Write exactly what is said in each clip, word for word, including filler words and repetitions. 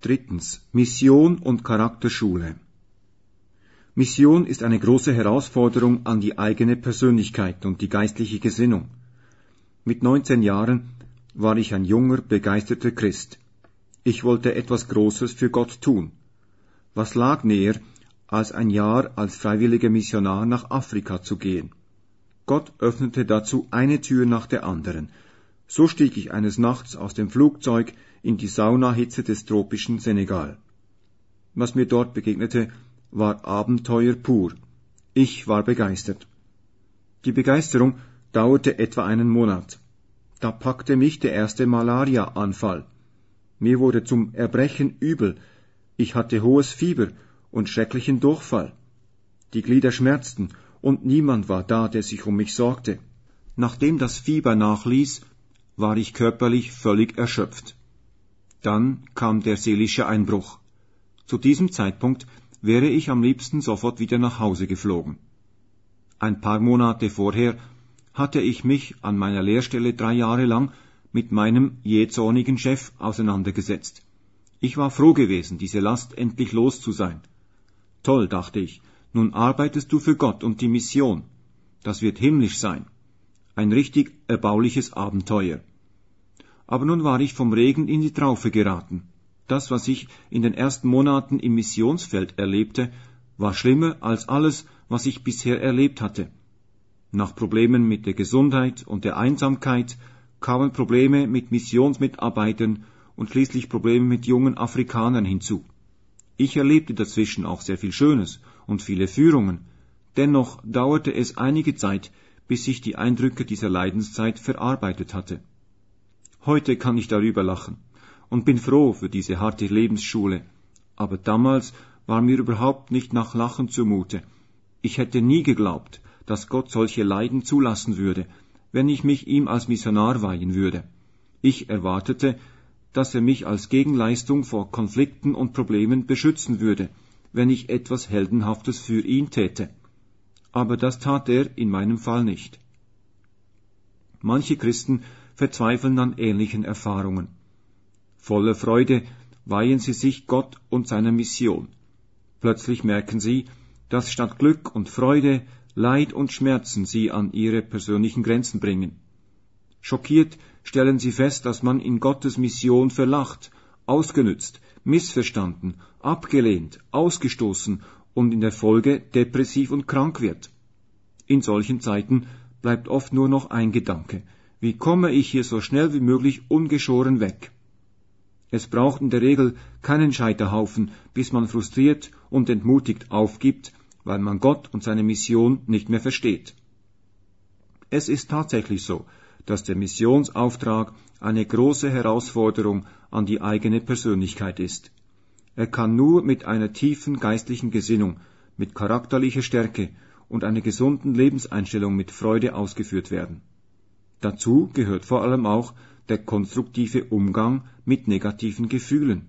Drittens. Mission und Charakterschule. Mission ist eine große Herausforderung an die eigene Persönlichkeit und die geistliche Gesinnung. Mit neunzehn Jahren war ich ein junger, begeisterter Christ. Ich wollte etwas Großes für Gott tun. Was lag näher, als ein Jahr als freiwilliger Missionar nach Afrika zu gehen? Gott öffnete dazu eine Tür nach der anderen. So stieg ich eines Nachts aus dem Flugzeug in die Saunahitze des tropischen Senegal. Was mir dort begegnete, war Abenteuer pur. Ich war begeistert. Die Begeisterung dauerte etwa einen Monat. Da packte mich der erste Malaria-Anfall. Mir wurde zum Erbrechen übel. Ich hatte hohes Fieber und schrecklichen Durchfall. Die Glieder schmerzten und niemand war da, der sich um mich sorgte. Nachdem das Fieber nachließ, war ich körperlich völlig erschöpft. Dann kam der seelische Einbruch. Zu diesem Zeitpunkt wäre ich am liebsten sofort wieder nach Hause geflogen. Ein paar Monate vorher hatte ich mich an meiner Lehrstelle drei Jahre lang mit meinem jähzornigen Chef auseinandergesetzt. Ich war froh gewesen, diese Last endlich los zu sein. Toll, dachte ich, nun arbeitest du für Gott und die Mission. Das wird himmlisch sein. Ein richtig erbauliches Abenteuer. Aber nun war ich vom Regen in die Traufe geraten. Das, was ich in den ersten Monaten im Missionsfeld erlebte, war schlimmer als alles, was ich bisher erlebt hatte. Nach Problemen mit der Gesundheit und der Einsamkeit kamen Probleme mit Missionsmitarbeitern und schließlich Probleme mit jungen Afrikanern hinzu. Ich erlebte dazwischen auch sehr viel Schönes und viele Führungen. Dennoch dauerte es einige Zeit, bis ich die Eindrücke dieser Leidenszeit verarbeitet hatte. Heute kann ich darüber lachen und bin froh für diese harte Lebensschule. Aber damals war mir überhaupt nicht nach Lachen zumute. Ich hätte nie geglaubt, dass Gott solche Leiden zulassen würde, wenn ich mich ihm als Missionar weihen würde. Ich erwartete, dass er mich als Gegenleistung vor Konflikten und Problemen beschützen würde, wenn ich etwas Heldenhaftes für ihn täte. Aber das tat er in meinem Fall nicht. Manche Christen verzweifeln an ähnlichen Erfahrungen. Voller Freude weihen sie sich Gott und seiner Mission. Plötzlich merken sie, dass statt Glück und Freude Leid und Schmerzen sie an ihre persönlichen Grenzen bringen. Schockiert stellen sie fest, dass man in Gottes Mission verlacht, ausgenützt, missverstanden, abgelehnt, ausgestoßen und in der Folge depressiv und krank wird. In solchen Zeiten bleibt oft nur noch ein Gedanke: Wie komme ich hier so schnell wie möglich ungeschoren weg? Es braucht in der Regel keinen Scheiterhaufen, bis man frustriert und entmutigt aufgibt, weil man Gott und seine Mission nicht mehr versteht. Es ist tatsächlich so, dass der Missionsauftrag eine große Herausforderung an die eigene Persönlichkeit ist. Er kann nur mit einer tiefen geistlichen Gesinnung, mit charakterlicher Stärke und einer gesunden Lebenseinstellung mit Freude ausgeführt werden. Dazu gehört vor allem auch der konstruktive Umgang mit negativen Gefühlen.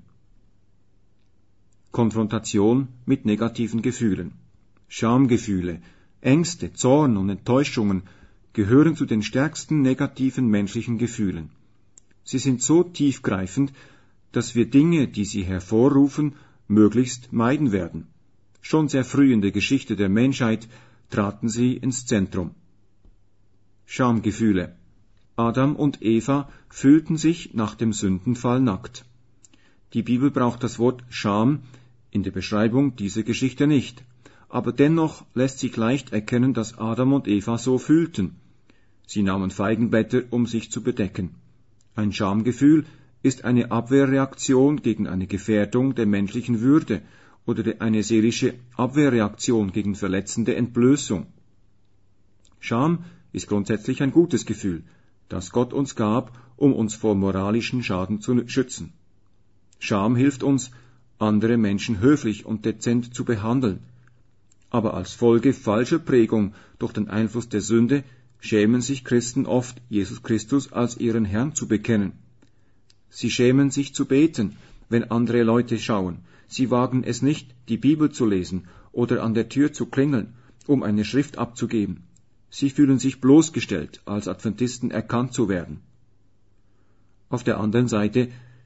Konfrontation mit negativen Gefühlen. Schamgefühle, Ängste, Zorn und Enttäuschungen gehören zu den stärksten negativen menschlichen Gefühlen. Sie sind so tiefgreifend, dass wir Dinge, die sie hervorrufen, möglichst meiden werden. Schon sehr früh in der Geschichte der Menschheit traten sie ins Zentrum. Schamgefühle. Adam und Eva fühlten sich nach dem Sündenfall nackt. Die Bibel braucht das Wort Scham in der Beschreibung dieser Geschichte nicht, aber dennoch lässt sich leicht erkennen, dass Adam und Eva so fühlten. Sie nahmen Feigenblätter, um sich zu bedecken. Ein Schamgefühl ist eine Abwehrreaktion gegen eine Gefährdung der menschlichen Würde oder eine seelische Abwehrreaktion gegen verletzende Entblößung. Scham ist grundsätzlich ein gutes Gefühl, das Gott uns gab, um uns vor moralischen Schaden zu schützen. Scham hilft uns, andere Menschen höflich und dezent zu behandeln. Aber als Folge falscher Prägung durch den Einfluss der Sünde schämen sich Christen oft, Jesus Christus als ihren Herrn zu bekennen. Sie schämen sich zu beten, wenn andere Leute schauen. Sie wagen es nicht, die Bibel zu lesen oder an der Tür zu klingeln, um eine Schrift abzugeben. Sie fühlen sich bloßgestellt, als Adventisten erkannt zu werden. Auf der anderen Seite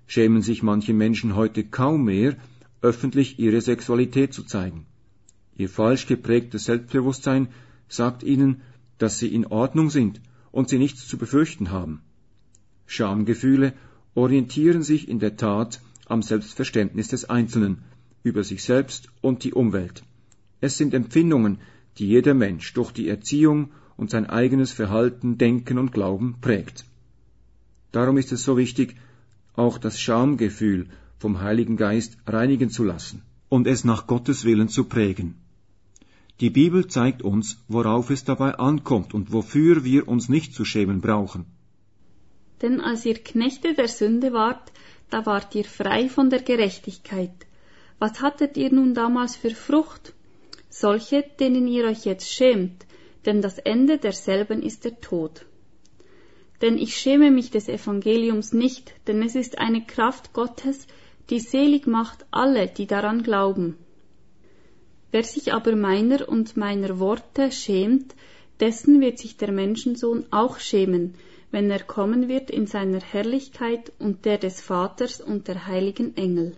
schämen sich manche Menschen heute kaum mehr, öffentlich ihre Sexualität zu zeigen. Ihr falsch geprägtes Selbstbewusstsein sagt ihnen, dass sie in Ordnung sind und sie nichts zu befürchten haben. Schamgefühle orientieren sich in der Tat am Selbstverständnis des Einzelnen, über sich selbst und die Umwelt. Es sind Empfindungen, die jeder Mensch durch die Erziehung und sein eigenes Verhalten, Denken und Glauben prägt. Darum ist es so wichtig, auch das Schamgefühl vom Heiligen Geist reinigen zu lassen und es nach Gottes Willen zu prägen. Die Bibel zeigt uns, worauf es dabei ankommt und wofür wir uns nicht zu schämen brauchen. Denn als ihr Knechte der Sünde wart, da wart ihr frei von der Gerechtigkeit. Was hattet ihr nun damals für Frucht? Solche, denen ihr euch jetzt schämt, denn das Ende derselben ist der Tod. Denn ich schäme mich des Evangeliums nicht, denn es ist eine Kraft Gottes, die selig macht alle, die daran glauben. Wer sich aber meiner und meiner Worte schämt, dessen wird sich der Menschensohn auch schämen, wenn er kommen wird in seiner Herrlichkeit und der des Vaters und der heiligen Engel.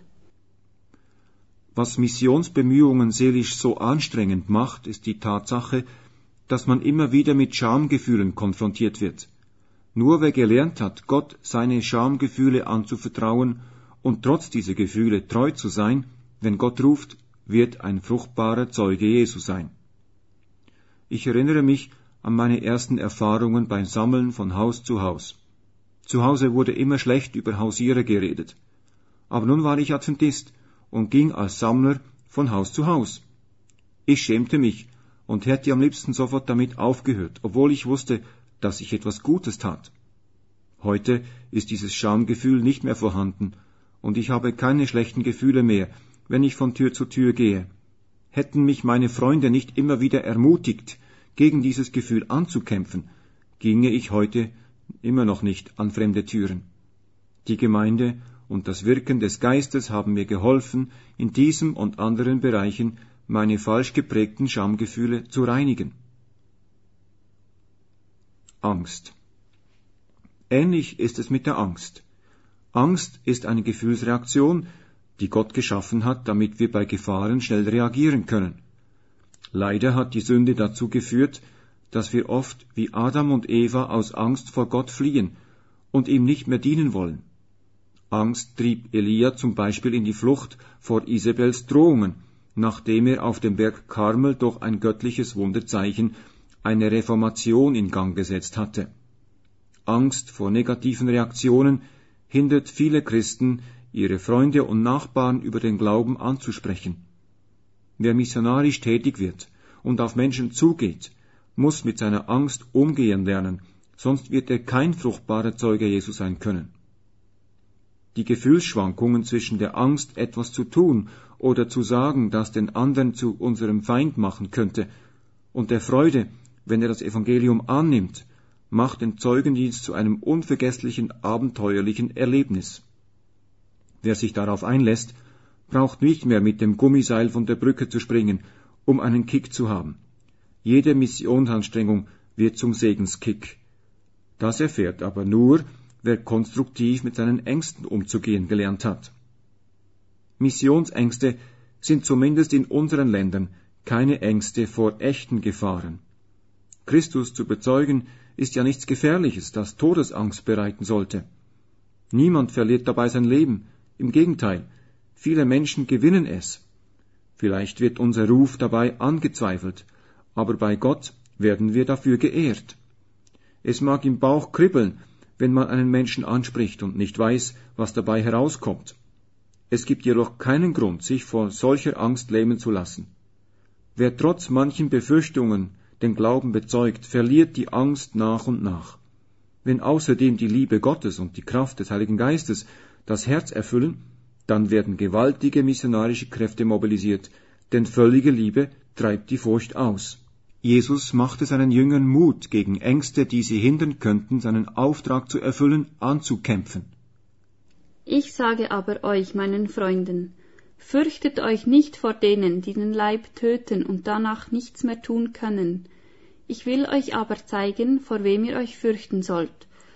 Was Missionsbemühungen seelisch so anstrengend macht, ist die Tatsache, dass man immer wieder mit Schamgefühlen konfrontiert wird. Nur wer gelernt hat, Gott seine Schamgefühle anzuvertrauen und trotz dieser Gefühle treu zu sein, wenn Gott ruft, wird ein fruchtbarer Zeuge Jesu sein. Ich erinnere mich an meine ersten Erfahrungen beim Sammeln von Haus zu Haus. Zu Hause wurde immer schlecht über Hausierer geredet. Aber nun war ich Adventist und ging als Sammler von Haus zu Haus. Ich schämte mich und hätte am liebsten sofort damit aufgehört, obwohl ich wusste, dass ich etwas Gutes tat. Heute ist dieses Schamgefühl nicht mehr vorhanden und ich habe keine schlechten Gefühle mehr, wenn ich von Tür zu Tür gehe. Hätten mich meine Freunde nicht immer wieder ermutigt, gegen dieses Gefühl anzukämpfen, ginge ich heute immer noch nicht an fremde Türen. Die Gemeinde und das Wirken des Geistes haben mir geholfen, in diesem und anderen Bereichen meine falsch geprägten Schamgefühle zu reinigen. Angst. Ähnlich ist es mit der Angst. Angst ist eine Gefühlsreaktion, die Gott geschaffen hat, damit wir bei Gefahren schnell reagieren können. Leider hat die Sünde dazu geführt, dass wir oft wie Adam und Eva aus Angst vor Gott fliehen und ihm nicht mehr dienen wollen. Angst trieb Elia zum Beispiel in die Flucht vor Isabels Drohungen, nachdem er auf dem Berg Karmel durch ein göttliches Wunderzeichen eine Reformation in Gang gesetzt hatte. Angst vor negativen Reaktionen hindert viele Christen, ihre Freunde und Nachbarn über den Glauben anzusprechen. Wer missionarisch tätig wird und auf Menschen zugeht, muss mit seiner Angst umgehen lernen, sonst wird er kein fruchtbarer Zeuge Jesu sein können. Die Gefühlsschwankungen zwischen der Angst, etwas zu tun oder zu sagen, das den anderen zu unserem Feind machen könnte, und der Freude, wenn er das Evangelium annimmt, macht den Zeugendienst zu einem unvergesslichen, abenteuerlichen Erlebnis. Wer sich darauf einlässt, braucht nicht mehr mit dem Gummiseil von der Brücke zu springen, um einen Kick zu haben. Jede Missionsanstrengung wird zum Segenskick. Das erfährt aber nur, wer konstruktiv mit seinen Ängsten umzugehen gelernt hat. Missionsängste sind zumindest in unseren Ländern keine Ängste vor echten Gefahren. Christus zu bezeugen ist ja nichts Gefährliches, das Todesangst bereiten sollte. Niemand verliert dabei sein Leben. Im Gegenteil, viele Menschen gewinnen es. Vielleicht wird unser Ruf dabei angezweifelt, aber bei Gott werden wir dafür geehrt. Es mag im Bauch kribbeln, wenn man einen Menschen anspricht und nicht weiß, was dabei herauskommt. Es gibt jedoch keinen Grund, sich vor solcher Angst lähmen zu lassen. Wer trotz manchen Befürchtungen den Glauben bezeugt, verliert die Angst nach und nach. Wenn außerdem die Liebe Gottes und die Kraft des Heiligen Geistes das Herz erfüllen, dann werden gewaltige missionarische Kräfte mobilisiert, denn völlige Liebe treibt die Furcht aus. Jesus machte seinen Jüngern Mut, gegen Ängste, die sie hindern könnten, seinen Auftrag zu erfüllen, anzukämpfen. Ich sage aber euch, meinen Freunden, fürchtet euch nicht vor denen, die den Leib töten und danach nichts mehr tun können. Ich will euch aber zeigen, vor wem ihr euch fürchten sollt.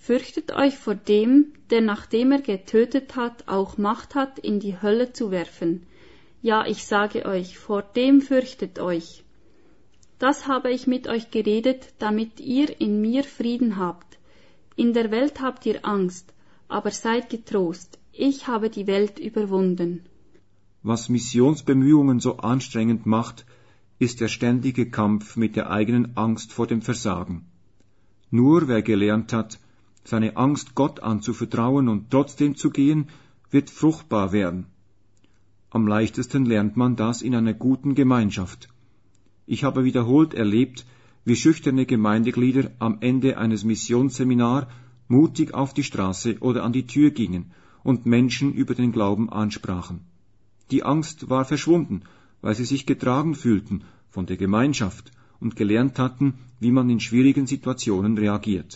Fürchtet euch vor dem, der nachdem er getötet hat, auch Macht hat, in die Hölle zu werfen. Ja, ich sage euch, vor dem fürchtet euch. Das habe ich mit euch geredet, damit ihr in mir Frieden habt. In der Welt habt ihr Angst, aber seid getrost, ich habe die Welt überwunden. Was Missionsbemühungen so anstrengend macht, ist der ständige Kampf mit der eigenen Angst vor dem Versagen. Nur wer gelernt hat, seine Angst Gott anzuvertrauen und trotzdem zu gehen, wird fruchtbar werden. Am leichtesten lernt man das in einer guten Gemeinschaft. Ich habe wiederholt erlebt, wie schüchterne Gemeindeglieder am Ende eines Missionsseminars mutig auf die Straße oder an die Tür gingen und Menschen über den Glauben ansprachen. Die Angst war verschwunden, weil sie sich getragen fühlten von der Gemeinschaft und gelernt hatten, wie man in schwierigen Situationen reagiert.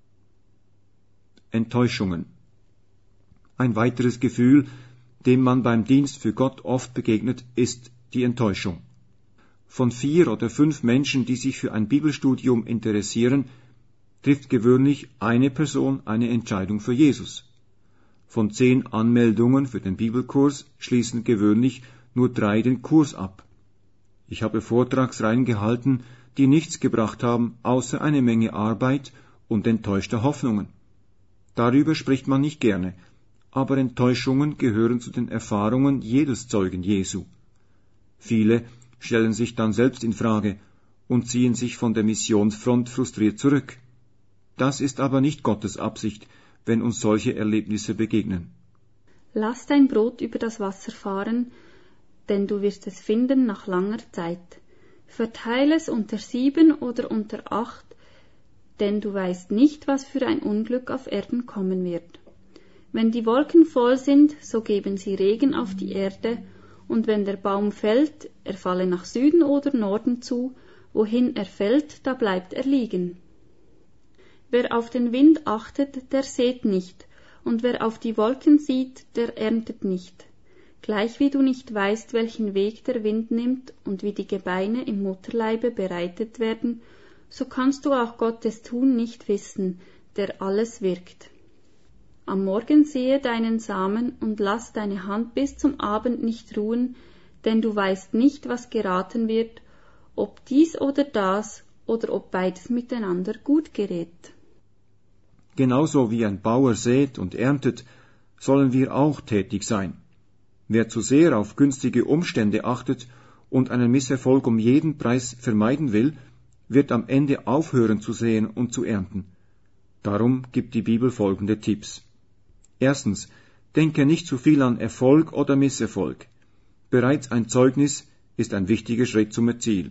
Enttäuschungen. Ein weiteres Gefühl, dem man beim Dienst für Gott oft begegnet, ist die Enttäuschung. Von vier oder fünf Menschen, die sich für ein Bibelstudium interessieren, trifft gewöhnlich eine Person eine Entscheidung für Jesus. Von zehn Anmeldungen für den Bibelkurs schließen gewöhnlich nur drei den Kurs ab. Ich habe Vortragsreihen gehalten, die nichts gebracht haben, außer eine Menge Arbeit und enttäuschter Hoffnungen. Darüber spricht man nicht gerne, aber Enttäuschungen gehören zu den Erfahrungen jedes Zeugen Jesu. Viele stellen sich dann selbst in Frage und ziehen sich von der Missionsfront frustriert zurück. Das ist aber nicht Gottes Absicht, wenn uns solche Erlebnisse begegnen. Lass dein Brot über das Wasser fahren, denn du wirst es finden nach langer Zeit. Verteile es unter sieben oder unter acht, denn du weißt nicht, was für ein Unglück auf Erden kommen wird. Wenn die Wolken voll sind, so geben sie Regen auf die Erde, und wenn der Baum fällt, er falle nach Süden oder Norden zu, wohin er fällt, da bleibt er liegen. Wer auf den Wind achtet, der sät nicht, und wer auf die Wolken sieht, der erntet nicht. Gleich wie du nicht weißt, welchen Weg der Wind nimmt und wie die Gebeine im Mutterleibe bereitet werden, so kannst du auch Gottes Tun nicht wissen, der alles wirkt. Am Morgen sehe deinen Samen und lass deine Hand bis zum Abend nicht ruhen, denn du weißt nicht, was geraten wird, ob dies oder das oder ob beides miteinander gut gerät. Genauso wie ein Bauer sät und erntet, sollen wir auch tätig sein. Wer zu sehr auf günstige Umstände achtet und einen Misserfolg um jeden Preis vermeiden will, wird am Ende aufhören zu säen und zu ernten. Darum gibt die Bibel folgende Tipps. Erstens, denke nicht zu viel an Erfolg oder Misserfolg. Bereits ein Zeugnis ist ein wichtiger Schritt zum Ziel.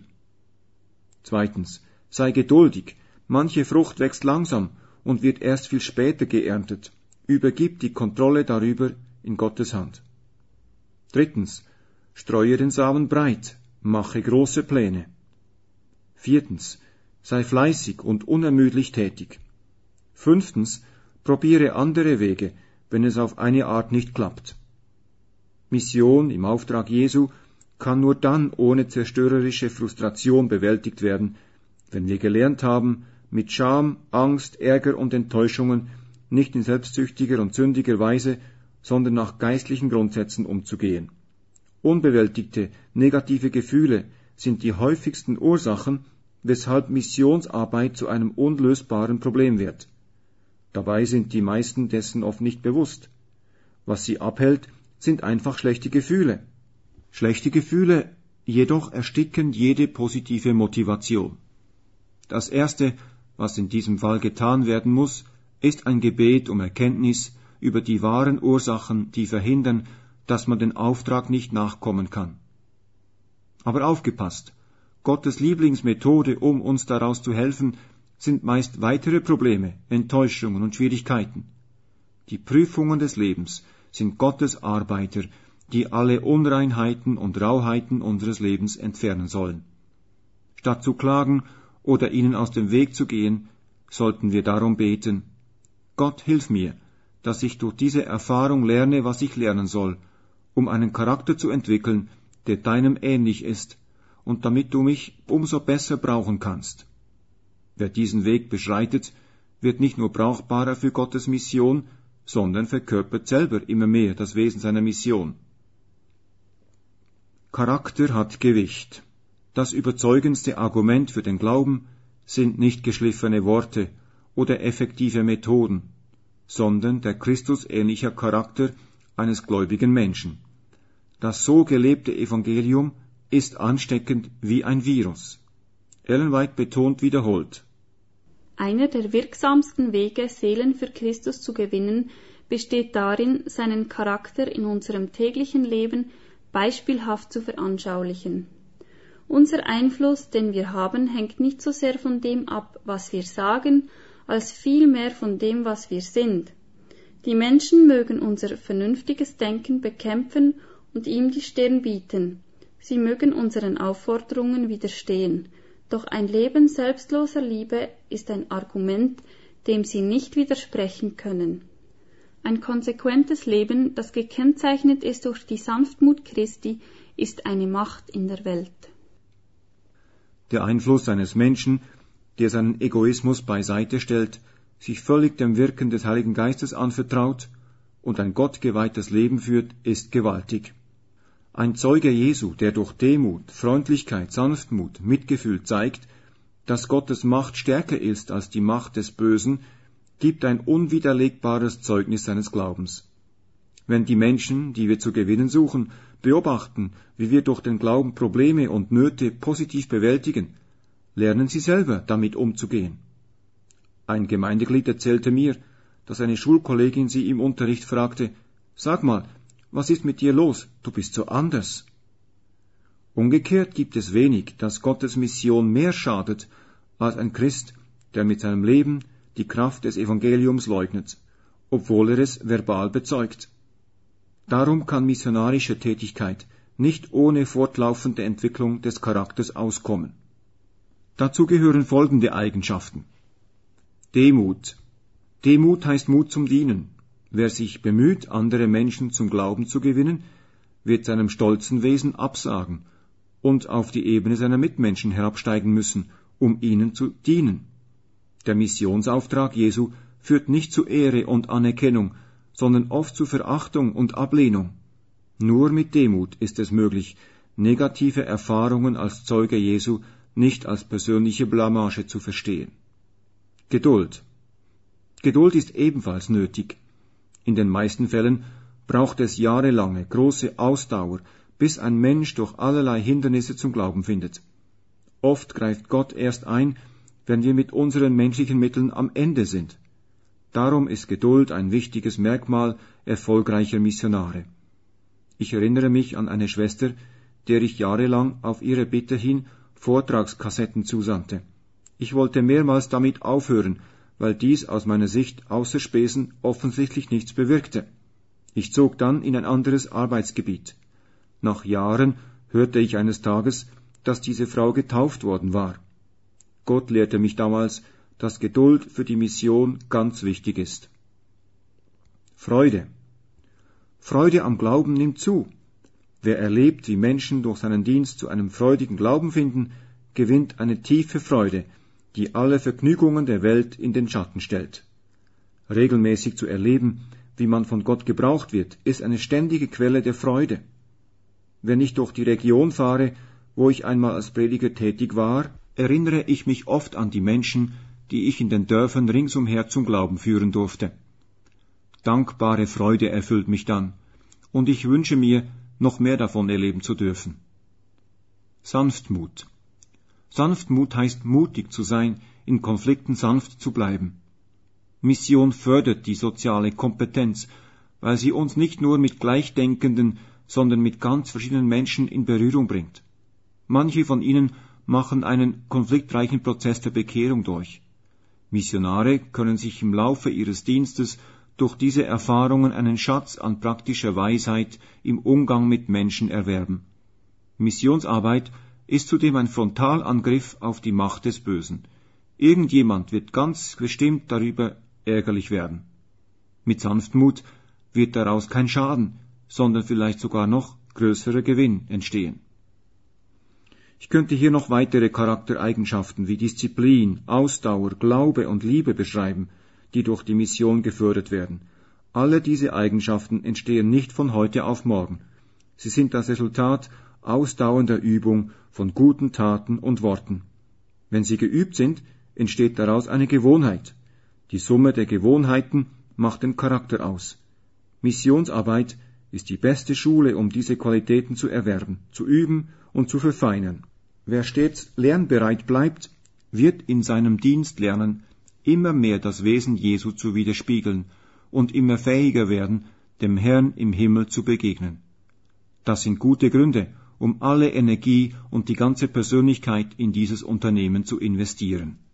Zweitens, sei geduldig. Manche Frucht wächst langsam und wird erst viel später geerntet. Übergib die Kontrolle darüber in Gottes Hand. Drittens, streue den Samen breit, mache große Pläne. Viertens, sei fleißig und unermüdlich tätig. Fünftens, probiere andere Wege, wenn es auf eine Art nicht klappt. Mission im Auftrag Jesu kann nur dann ohne zerstörerische Frustration bewältigt werden, wenn wir gelernt haben, mit Scham, Angst, Ärger und Enttäuschungen nicht in selbstsüchtiger und sündiger Weise, sondern nach geistlichen Grundsätzen umzugehen. Unbewältigte, negative Gefühle sind die häufigsten Ursachen, weshalb Missionsarbeit zu einem unlösbaren Problem wird. Dabei sind die meisten dessen oft nicht bewusst. Was sie abhält, sind einfach schlechte Gefühle. Schlechte Gefühle jedoch ersticken jede positive Motivation. Das Erste, was in diesem Fall getan werden muss, ist ein Gebet um Erkenntnis über die wahren Ursachen, die verhindern, dass man den Auftrag nicht nachkommen kann. Aber aufgepasst! Gottes Lieblingsmethode, um uns daraus zu helfen, sind meist weitere Probleme, Enttäuschungen und Schwierigkeiten. Die Prüfungen des Lebens sind Gottes Arbeiter, die alle Unreinheiten und Rauheiten unseres Lebens entfernen sollen. Statt zu klagen oder ihnen aus dem Weg zu gehen, sollten wir darum beten: Gott, hilf mir, dass ich durch diese Erfahrung lerne, was ich lernen soll, um einen Charakter zu entwickeln, der deinem ähnlich ist, und damit du mich umso besser brauchen kannst. Wer diesen Weg beschreitet, wird nicht nur brauchbarer für Gottes Mission, sondern verkörpert selber immer mehr das Wesen seiner Mission. Charakter hat Gewicht. Das überzeugendste Argument für den Glauben sind nicht geschliffene Worte oder effektive Methoden, sondern der christusähnliche Charakter eines gläubigen Menschen. Das so gelebte Evangelium ist ansteckend wie ein Virus. Ellen White betont wiederholt: Einer der wirksamsten Wege, Seelen für Christus zu gewinnen, besteht darin, seinen Charakter in unserem täglichen Leben beispielhaft zu veranschaulichen. Unser Einfluss, den wir haben, hängt nicht so sehr von dem ab, was wir sagen, als vielmehr von dem, was wir sind. Die Menschen mögen unser vernünftiges Denken bekämpfen und ihm die Stirn bieten. Sie mögen unseren Aufforderungen widerstehen. Doch ein Leben selbstloser Liebe ist ein Argument, dem sie nicht widersprechen können. Ein konsequentes Leben, das gekennzeichnet ist durch die Sanftmut Christi, ist eine Macht in der Welt. Der Einfluss eines Menschen, der seinen Egoismus beiseite stellt, sich völlig dem Wirken des Heiligen Geistes anvertraut und ein gottgeweihtes Leben führt, ist gewaltig. Ein Zeuge Jesu, der durch Demut, Freundlichkeit, Sanftmut, Mitgefühl zeigt, dass Gottes Macht stärker ist als die Macht des Bösen, gibt ein unwiderlegbares Zeugnis seines Glaubens. Wenn die Menschen, die wir zu gewinnen suchen, beobachten, wie wir durch den Glauben Probleme und Nöte positiv bewältigen, lernen sie selber damit umzugehen. Ein Gemeindeglied erzählte mir, dass eine Schulkollegin sie im Unterricht fragte: »Sag mal, was ist mit dir los? Du bist so anders.« Umgekehrt gibt es wenig, das Gottes Mission mehr schadet, als ein Christ, der mit seinem Leben die Kraft des Evangeliums leugnet, obwohl er es verbal bezeugt. Darum kann missionarische Tätigkeit nicht ohne fortlaufende Entwicklung des Charakters auskommen. Dazu gehören folgende Eigenschaften. Demut. Demut heißt Mut zum Dienen. Wer sich bemüht, andere Menschen zum Glauben zu gewinnen, wird seinem stolzen Wesen absagen und auf die Ebene seiner Mitmenschen herabsteigen müssen, um ihnen zu dienen. Der Missionsauftrag Jesu führt nicht zu Ehre und Anerkennung, sondern oft zu Verachtung und Ablehnung. Nur mit Demut ist es möglich, negative Erfahrungen als Zeuge Jesu nicht als persönliche Blamage zu verstehen. Geduld. Geduld ist ebenfalls nötig. In den meisten Fällen braucht es jahrelange, große Ausdauer, bis ein Mensch durch allerlei Hindernisse zum Glauben findet. Oft greift Gott erst ein, wenn wir mit unseren menschlichen Mitteln am Ende sind. Darum ist Geduld ein wichtiges Merkmal erfolgreicher Missionare. Ich erinnere mich an eine Schwester, der ich jahrelang auf ihre Bitte hin Vortragskassetten zusandte. Ich wollte mehrmals damit aufhören, weil dies aus meiner Sicht außer Spesen offensichtlich nichts bewirkte. Ich zog dann in ein anderes Arbeitsgebiet. Nach Jahren hörte ich eines Tages, dass diese Frau getauft worden war. Gott lehrte mich damals, dass Geduld für die Mission ganz wichtig ist. Freude. Freude am Glauben nimmt zu. Wer erlebt, wie Menschen durch seinen Dienst zu einem freudigen Glauben finden, gewinnt eine tiefe Freude, die alle Vergnügungen der Welt in den Schatten stellt. Regelmäßig zu erleben, wie man von Gott gebraucht wird, ist eine ständige Quelle der Freude. Wenn ich durch die Region fahre, wo ich einmal als Prediger tätig war, erinnere ich mich oft an die Menschen, die ich in den Dörfern ringsumher zum Glauben führen durfte. Dankbare Freude erfüllt mich dann, und ich wünsche mir, noch mehr davon erleben zu dürfen. Sanftmut. Sanftmut heißt mutig zu sein, in Konflikten sanft zu bleiben. Mission fördert die soziale Kompetenz, weil sie uns nicht nur mit Gleichdenkenden, sondern mit ganz verschiedenen Menschen in Berührung bringt. Manche von ihnen machen einen konfliktreichen Prozess der Bekehrung durch. Missionare können sich im Laufe ihres Dienstes durch diese Erfahrungen einen Schatz an praktischer Weisheit im Umgang mit Menschen erwerben. Missionsarbeit ist zudem ein Frontalangriff auf die Macht des Bösen. Irgendjemand wird ganz bestimmt darüber ärgerlich werden. Mit Sanftmut wird daraus kein Schaden, sondern vielleicht sogar noch größerer Gewinn entstehen. Ich könnte hier noch weitere Charaktereigenschaften wie Disziplin, Ausdauer, Glaube und Liebe beschreiben, die durch die Mission gefördert werden. Alle diese Eigenschaften entstehen nicht von heute auf morgen. Sie sind das Resultat ausdauernder Übung von guten Taten und Worten. Wenn sie geübt sind, entsteht daraus eine Gewohnheit. Die Summe der Gewohnheiten macht den Charakter aus. Missionsarbeit ist die beste Schule, um diese Qualitäten zu erwerben, zu üben und zu verfeinern. Wer stets lernbereit bleibt, wird in seinem Dienst lernen, immer mehr das Wesen Jesu zu widerspiegeln und immer fähiger werden, dem Herrn im Himmel zu begegnen. Das sind gute Gründe, um alle Energie und die ganze Persönlichkeit in dieses Unternehmen zu investieren.